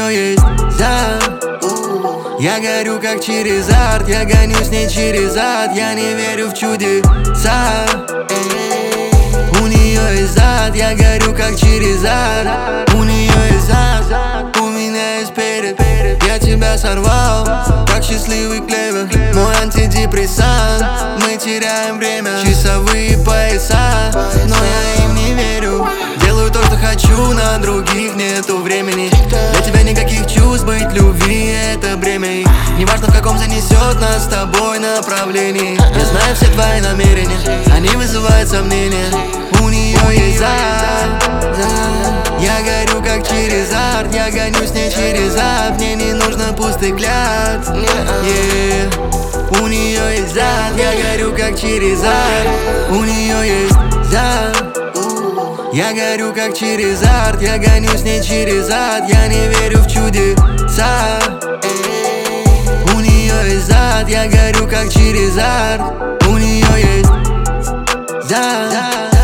нее есть зад. Я горю как через арт, я гоню с ней через ад. Я не верю в чудеса. У нее есть зад, я горю как через ад. У нее есть зад, у меня есть перед. Я тебя сорвал, как счастливый клевер. Мой антидепрессант, мы теряем время. Часовые пояса, но я им не верю. Делаю то, что хочу, на других нету времени. Для тебя никаких чувств, быть любви — это бремя. И неважно, в каком занесет нас с тобой направлении. Я знаю все твои намерения, они вызывают сомнения. У нее есть зад. Я горю как через арт, я гоню с ней через ад. Мне не нужно пустых клятв. У нее есть зад, я горю как через арт. У нее есть зад. Я горю как через арт, я гоню с ней через ад. Я не верю в чудеса. У нее есть зад, я горю как через арт. У нее есть зад.